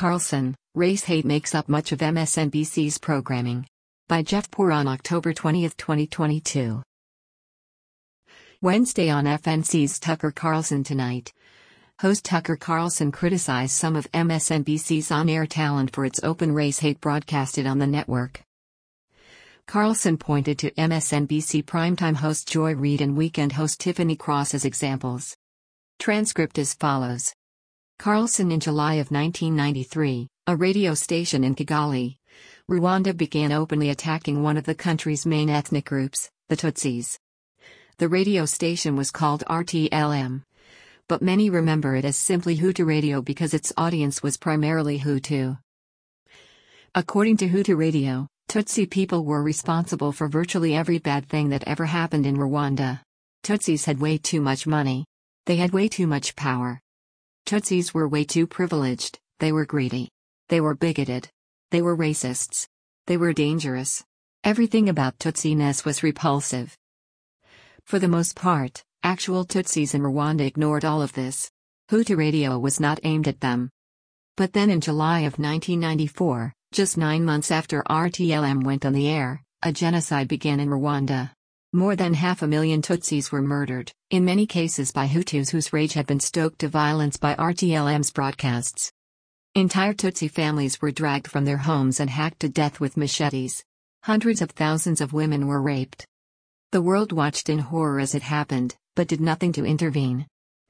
Carlson, Race Hate Makes Up Much of MSNBC's Programming. By Jeff Poor on October 20, 2022. Wednesday on FNC's Tucker Carlson Tonight. Host Tucker Carlson criticized some of MSNBC's on-air talent for its open race hate broadcasted on the network. Carlson pointed to MSNBC primetime host Joy Reid and weekend host Tiffany Cross as examples. Transcript as follows. Carlson in July of 1993, a radio station in Kigali, Rwanda began openly attacking one of the country's main ethnic groups, the Tutsis. The radio station was called RTLM, but many remember it as simply Hutu Radio because its audience was primarily Hutu. According to Hutu Radio, Tutsi people were responsible for virtually every bad thing that ever happened in Rwanda. Tutsis had way too much money. They had way too much power. Tutsis were way too privileged, they were greedy. They were bigoted. They were racists. They were dangerous. Everything about Tutsiness was repulsive. For the most part, actual Tutsis in Rwanda ignored all of this. Hutu Radio was not aimed at them. But then in July of 1994, just 9 months after RTLM went on the air, a genocide began in Rwanda. More than 500,000 Tutsis were murdered, in many cases by Hutus whose rage had been stoked to violence by RTLM's broadcasts. Entire Tutsi families were dragged from their homes and hacked to death with machetes. Hundreds of thousands of women were raped. The world watched in horror as it happened, but did nothing to intervene.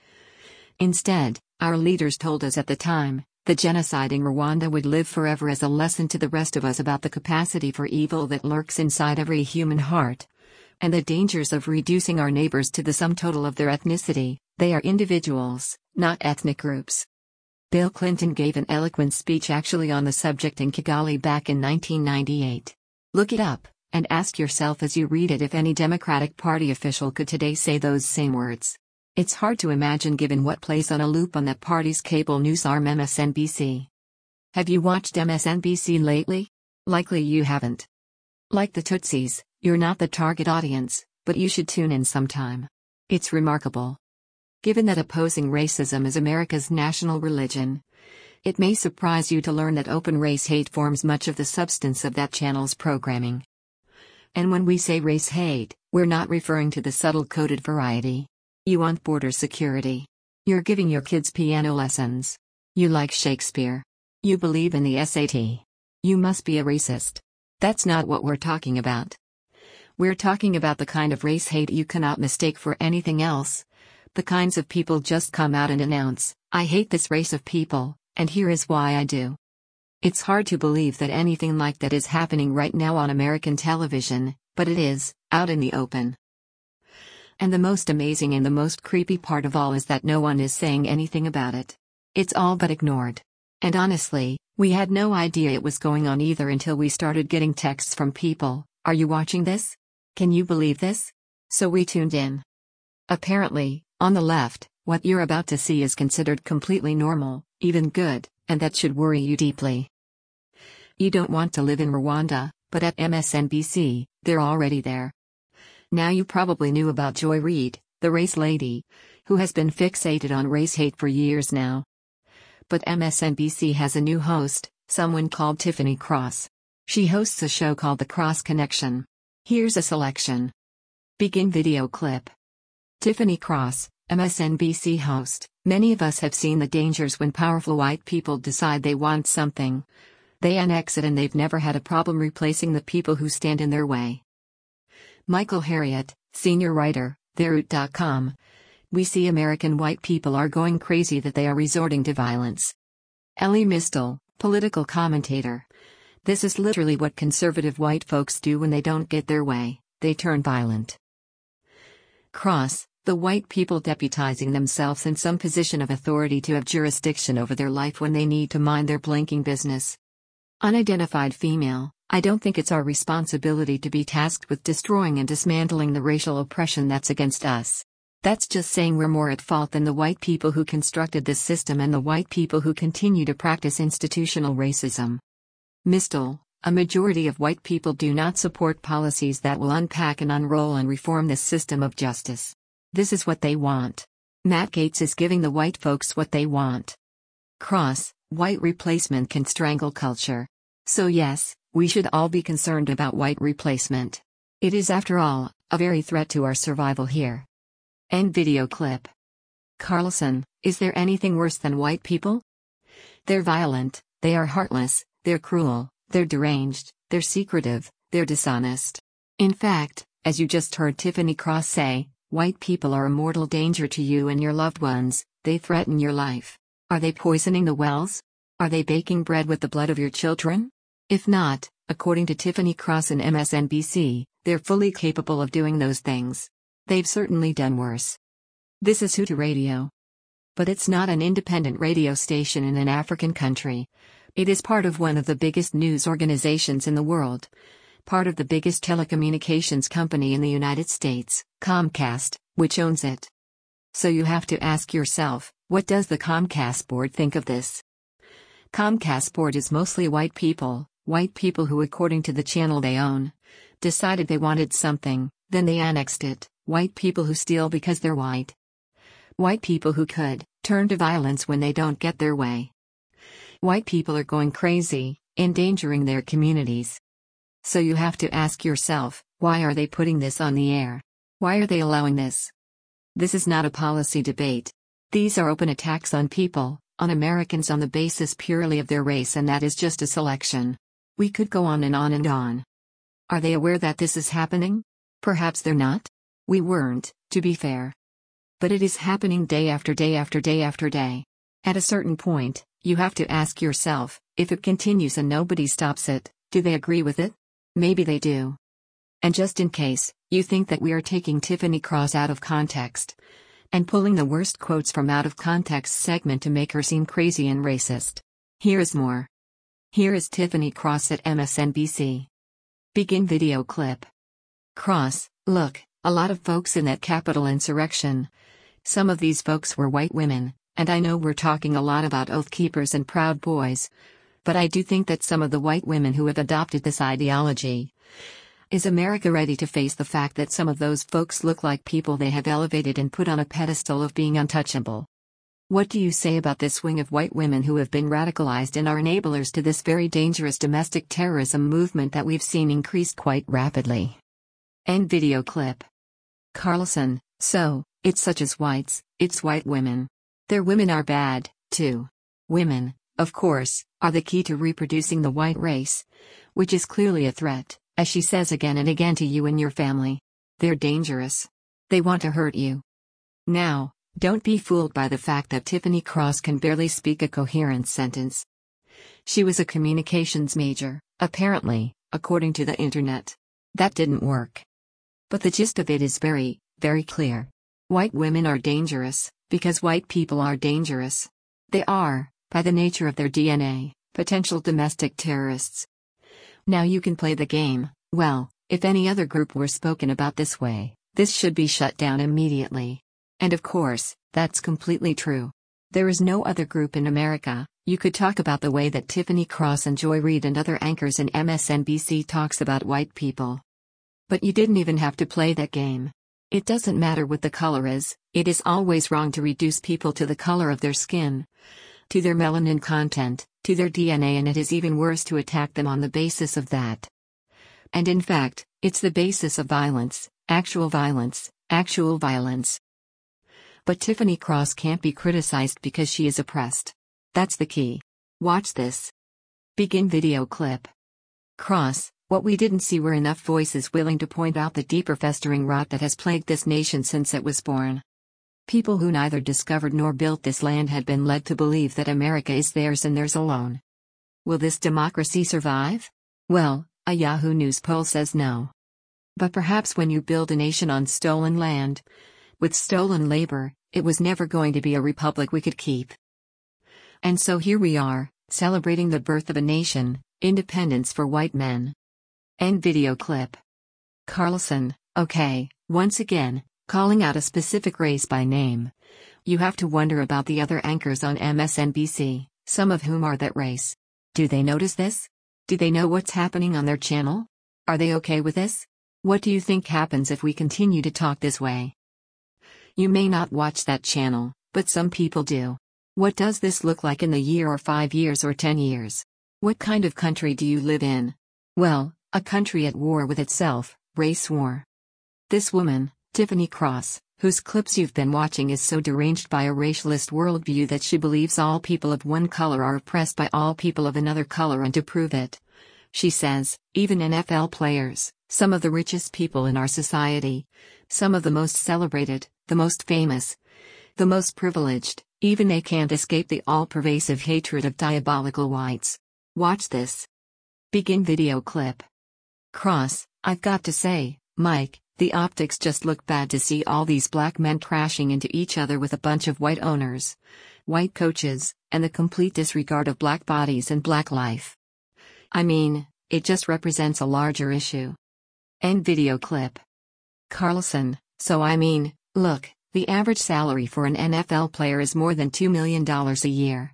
Instead, our leaders told us at the time, the genocide in Rwanda would live forever as a lesson to the rest of us about the capacity for evil that lurks inside every human heart, and the dangers of reducing our neighbors to the sum total of their ethnicity. They are individuals, not ethnic groups. Bill Clinton gave an eloquent speech actually on the subject in Kigali back in 1998. Look it up, and ask yourself as you read it if any Democratic Party official could today say those same words. It's hard to imagine given what plays on a loop on that party's cable news arm MSNBC. Have you watched MSNBC lately? Likely you haven't. Like the Tutsis, you're not the target audience, but you should tune in sometime. It's remarkable. Given that opposing racism is America's national religion, it may surprise you to learn that open race hate forms much of the substance of that channel's programming. And when we say race hate, we're not referring to the subtle coded variety. You want border security. You're giving your kids piano lessons. You like Shakespeare. You believe in the SAT. You must be a racist. That's not what we're talking about. We're talking about the kind of race hate you cannot mistake for anything else. The kinds of people just come out and announce, I hate this race of people, and here is why I do. It's hard to believe that anything like that is happening right now on American television, but it is, out in the open. And the most amazing and the most creepy part of all is that no one is saying anything about it. It's all but ignored. And honestly, we had no idea it was going on either until we started getting texts from people, are you watching this? Can you believe this? So we tuned in. Apparently, on the left, what you're about to see is considered completely normal, even good, and that should worry you deeply. You don't want to live in Rwanda, but at MSNBC, they're already there. Now you probably knew about Joy Reid, the race lady, who has been fixated on race hate for years now. But MSNBC has a new host, someone called Tiffany Cross. She hosts a show called The Cross Connection. Here's a selection. Begin video clip. Tiffany Cross, MSNBC host. Many of us have seen the dangers when powerful white people decide they want something. They annex it and they've never had a problem replacing the people who stand in their way. Michael Harriot, senior writer, TheRoot.com. We see American white people are going crazy that they are resorting to violence. Elie Mystal, political commentator. This is literally what conservative white folks do when they don't get their way, they turn violent. Cross, the white people deputizing themselves in some position of authority to have jurisdiction over their life when they need to mind their blinking business. Unidentified female, I don't think it's our responsibility to be tasked with destroying and dismantling the racial oppression that's against us. That's just saying we're more at fault than the white people who constructed this system and the white people who continue to practice institutional racism. Mystal, a majority of white people do not support policies that will unpack and unroll and reform this system of justice. This is what they want. Matt Gaetz is giving the white folks what they want. Cross, White replacement can strangle culture. So yes, we should all be concerned about white replacement. It is, after all, a very threat to our survival here. End video clip. Carlson, is there anything worse than white people? They're violent, they are heartless, they're cruel, they're deranged, they're secretive, they're dishonest. In fact, as you just heard Tiffany Cross say, white people are a mortal danger to you and your loved ones, they threaten your life. Are they poisoning the wells? Are they baking bread with the blood of your children? If not, according to Tiffany Cross and MSNBC, they're fully capable of doing those things. They've certainly done worse. This is Hutu Radio. But it's not an independent radio station in an African country. It is part of one of the biggest news organizations in the world. Part of the biggest telecommunications company in the United States, Comcast, which owns it. So you have to ask yourself, what does the Comcast board think of this? Comcast board is mostly white people who, according to the channel they own, decided they wanted something, then they annexed it. White people who steal because they're white. White people who could turn to violence when they don't get their way. White people are going crazy, endangering their communities. So you have to ask yourself, why are they putting this on the air? Why are they allowing this? This is not a policy debate. These are open attacks on people, on Americans, on the basis purely of their race, and that is just a selection. We could go on and on and on. Are they aware that this is happening? Perhaps they're not. We weren't, to be fair. But it is happening day after day after day after day. At a certain point, you have to ask yourself, if it continues and nobody stops it, do they agree with it? Maybe they do. And just in case, you think that we are taking Tiffany Cross out of context and pulling the worst quotes from out of context segment to make her seem crazy and racist. Here is more. Here is Tiffany Cross at MSNBC. Begin video clip. Cross, look, a lot of folks in that Capitol insurrection. Some of these folks were white women, and I know we're talking a lot about Oath Keepers and Proud Boys. But I do think that some of the white women who have adopted this ideology. Is America ready to face the fact that some of those folks look like people they have elevated and put on a pedestal of being untouchable? What do you say about this wing of white women who have been radicalized and are enablers to this very dangerous domestic terrorism movement that we've seen increase quite rapidly? End video clip. Carlson, so, it's such as whites, it's white women. Their women are bad, too. Women, of course, are the key to reproducing the white race, which is clearly a threat, as she says again and again, to you and your family. They're dangerous. They want to hurt you. Now, don't be fooled by the fact that Tiffany Cross can barely speak a coherent sentence. She was a communications major, apparently, according to the internet. That didn't work. But the gist of it is very, very clear. White women are dangerous, because white people are dangerous. They are, by the nature of their DNA, potential domestic terrorists. Now you can play the game. Well, if any other group were spoken about this way, this should be shut down immediately. And of course, that's completely true. There is no other group in America. You could talk about the way that Tiffany Cross and Joy Reid and other anchors in MSNBC talks about white people. But you didn't even have to play that game. It doesn't matter what the color is, it is always wrong to reduce people to the color of their skin, to their melanin content, to their DNA, and it is even worse to attack them on the basis of that. And in fact, it's the basis of violence, actual violence, actual violence. But Tiffany Cross can't be criticized because she is oppressed. That's the key. Watch this. Begin video clip. Cross, what we didn't see were enough voices willing to point out the deeper festering rot that has plagued this nation since it was born. People who neither discovered nor built this land had been led to believe that America is theirs and theirs alone. Will this democracy survive? Well, a Yahoo News poll says no. But perhaps when you build a nation on stolen land, with stolen labor, it was never going to be a republic we could keep. And so here we are, celebrating the birth of a nation, independence for white men. End video clip. Carlson, okay, once again, calling out a specific race by name. You have to wonder about the other anchors on MSNBC, some of whom are that race. Do they notice this? Do they know what's happening on their channel? Are they okay with this? What do you think happens if we continue to talk this way? You may not watch that channel, but some people do. What does this look like in the year or 5 years or 10 years? What kind of country do you live in? Well, a country at war with itself, race war. This woman, Tiffany Cross, whose clips you've been watching, is so deranged by a racialist worldview that she believes all people of one color are oppressed by all people of another color, and to prove it, she says, even NFL players, some of the richest people in our society, some of the most celebrated, the most famous, the most privileged, even they can't escape the all-pervasive hatred of diabolical whites. Watch this. Begin video clip. Cross, I've got to say, Mike, the optics just look bad to see all these black men crashing into each other with a bunch of white owners, white coaches, and the complete disregard of black bodies and black life. I mean, it just represents a larger issue. End video clip. Carlson, so I mean, look, the average salary for an NFL player is more than $2 million a year.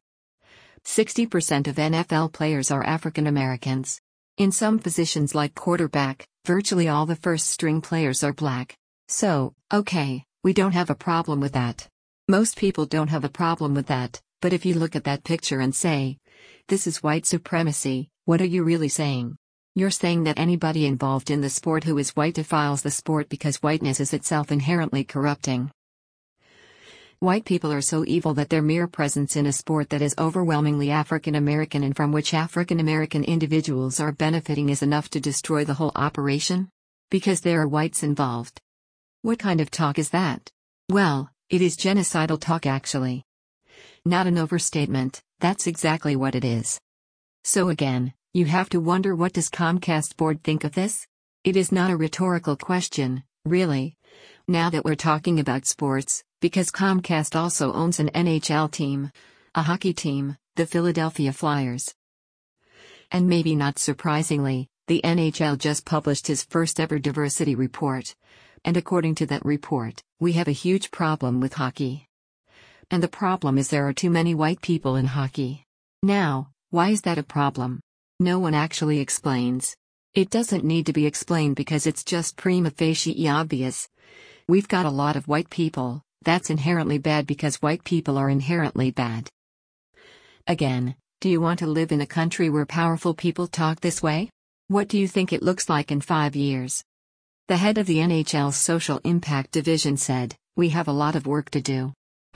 60% of NFL players are African Americans. In some positions like quarterback, virtually all the first-string players are black. So, okay, we don't have a problem with that. Most people don't have a problem with that, but if you look at that picture and say, this is white supremacy, what are you really saying? You're saying that anybody involved in the sport who is white defiles the sport because whiteness is itself inherently corrupting. White people are so evil that their mere presence in a sport that is overwhelmingly African American and from which African American individuals are benefiting is enough to destroy the whole operation? Because there are whites involved. What kind of talk is that? Well, it is genocidal talk actually. Not an overstatement, that's exactly what it is. So again, you have to wonder, what does Comcast board think of this? It is not a rhetorical question, really. Now that we're talking about sports, because Comcast also owns an NHL team, a hockey team, the Philadelphia Flyers. And maybe not surprisingly, the NHL just published his first ever diversity report. And according to that report, we have a huge problem with hockey. And the problem is there are too many white people in hockey. Now, why is that a problem? No one actually explains. It doesn't need to be explained because it's just prima facie obvious. We've got a lot of white people. That's inherently bad because white people are inherently bad. Again, do you want to live in a country where powerful people talk this way? What do you think it looks like in 5 years? The head of the NHL's Social Impact Division said, we have a lot of work to do.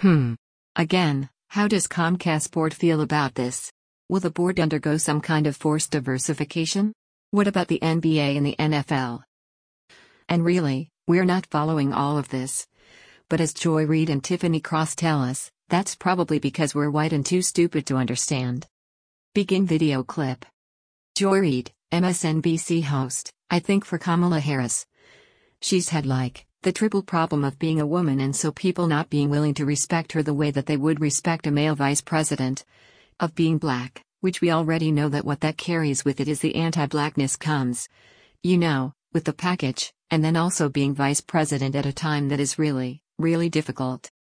Again, how does Comcast board feel about this? Will the board undergo some kind of forced diversification? What about the NBA and the NFL? And really, we're not following all of this. But as Joy Reid and Tiffany Cross tell us, that's probably because we're white and too stupid to understand. Begin video clip. Joy Reid, MSNBC host, I think for Kamala Harris. She's had the triple problem of being a woman and so people not being willing to respect her the way that they would respect a male vice president. Of being black, which we already know that what that carries with it is the anti-blackness comes. With the package, and then also being vice president at a time that is really, really difficult.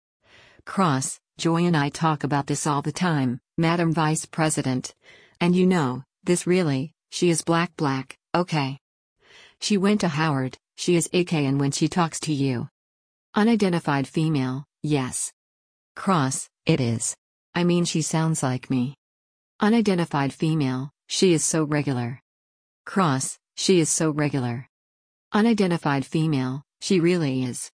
Cross, Joy and I talk about this all the time, Madam Vice President. And this really, she is black, okay. She went to Howard, she is AK, and when she talks to you. Unidentified female, yes. Cross, it is. I mean, she sounds like me. Unidentified female, she is so regular. Cross, she is so regular. Unidentified female, she really is.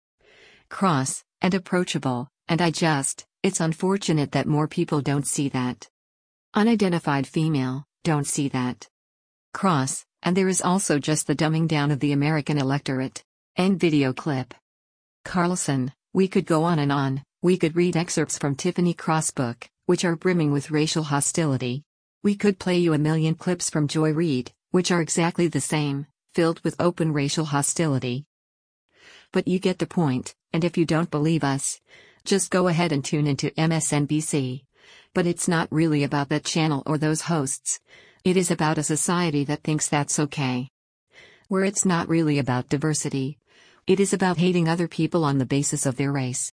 Cross, and approachable, and it's unfortunate that more people don't see that. Unidentified female, don't see that. Cross, and there is also just the dumbing down of the American electorate. End video clip. Carlson, we could go on and on, we could read excerpts from Tiffany Cross' book, which are brimming with racial hostility. We could play you a million clips from Joy Reid, which are exactly the same, filled with open racial hostility. But you get the point, and if you don't believe us, just go ahead and tune into MSNBC. But it's not really about that channel or those hosts. It is about a society that thinks that's okay. Where it's not really about diversity. It is about hating other people on the basis of their race.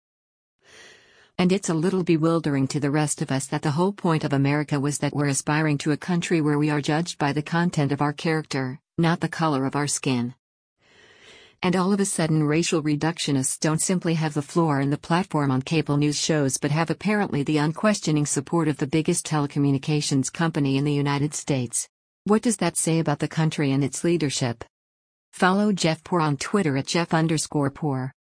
And it's a little bewildering to the rest of us that the whole point of America was that we're aspiring to a country where we are judged by the content of our character, not the color of our skin. And all of a sudden racial reductionists don't simply have the floor and the platform on cable news shows but have apparently the unquestioning support of the biggest telecommunications company in the United States. What does that say about the country and its leadership? Follow Jeff Poor on Twitter at Jeff_Poor.